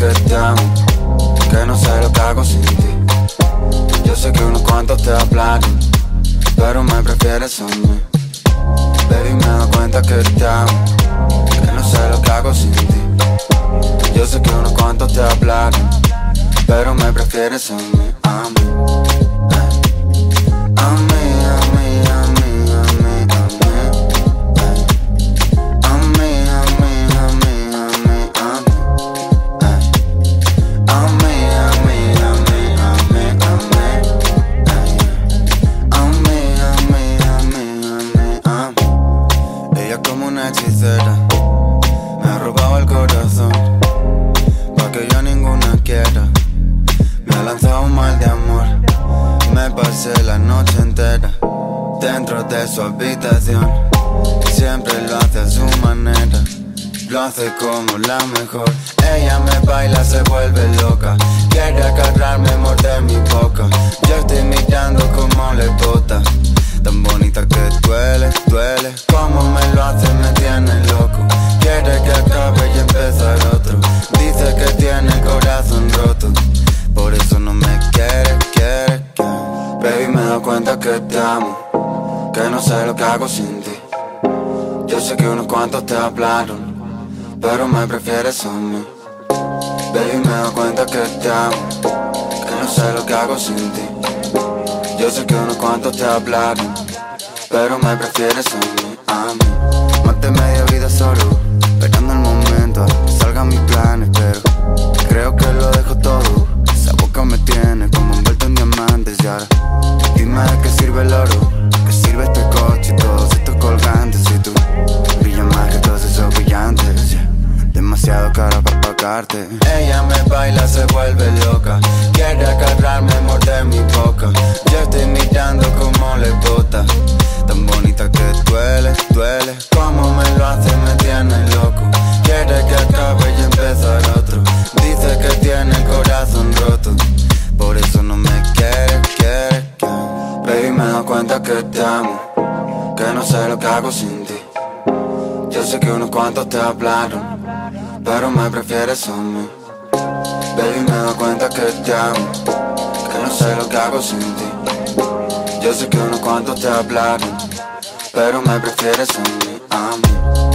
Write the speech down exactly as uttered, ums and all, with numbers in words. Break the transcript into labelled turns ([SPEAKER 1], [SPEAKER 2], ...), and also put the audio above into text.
[SPEAKER 1] que te amo, que no sé lo que hago sin ti. Yo sé que unos cuantos te hablaron, pero me prefieres a mí. Baby, me doy cuenta que te amo, que no sé lo que hago sin ti. Yo sé que unos cuantos te hablaron, pero me prefieres a mí, a mí, a mí, a mí, a mí, a mí, a mí, a mí, a mí, a mí, a mí, a mí, a mí, a mí, a mí, a mí, a mí, a mí, a mí, a mí. Ella como una hechicera me ha robado el corazón, pa' que yo ninguna quiera. Me ha lanzado un mal de amor. Me pasé la noche entera dentro de su habitación. Siempre lo hace a su manera, lo hace como la mejor. Ella me baila, se vuelve loca, quiere agarrarme, morder mi boca. Yo estoy mirando como le bota, tan bonita que duele, duele. Como me lo hace, me tiene loco. Quiere que acabe y empezar otro. Dice que tiene el corazón roto, por eso no me quiere, quiere, quiere. Baby, me doy cuenta que te amo, que no sé lo que hago sin ti. Yo sé que unos cuantos te hablaron, pero me prefieres a mí. Baby, me doy cuenta que te amo, que no sé lo que hago sin ti. Yo sé que unos cuantos te hablaron, pero me prefieres a mí, a mí. Maté media vida solo, esperando el momento a que salgan mis planes, pero creo que lo dejo todo. Esa boca me tiene como envuelto en diamantes. Y ahora, dime de qué sirve el oro, qué sirve este coche y todos estos colgantes. Si tú brillas más que todos esos brillantes, yeah. Demasiado cara para pagarte. Ella me baila, se vuelve loca, quiere agarrarme, morder mi boca. Yo estoy mirando como le bota, tan bonita que duele, duele. Como me lo hace, me tiene loco. Quiere que acabe y empezar otro. Dice que tiene el corazón roto, por eso no me quiere, quiere, quiere. Baby, me doy cuenta que te amo, que no sé lo que hago sin ti. Yo sé que unos cuantos te hablaron, pero me prefieres a mí. Baby, me doy cuenta que te amo, que no sé lo que hago sin ti. Yo sé que unos cuantos te hablaron, pero me prefieres a mí, a mí.